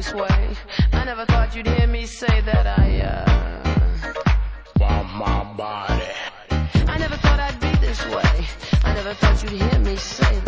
this way. I never thought you'd hear me say that want my body. I never thought I'd be this way. I never thought you'd hear me say that.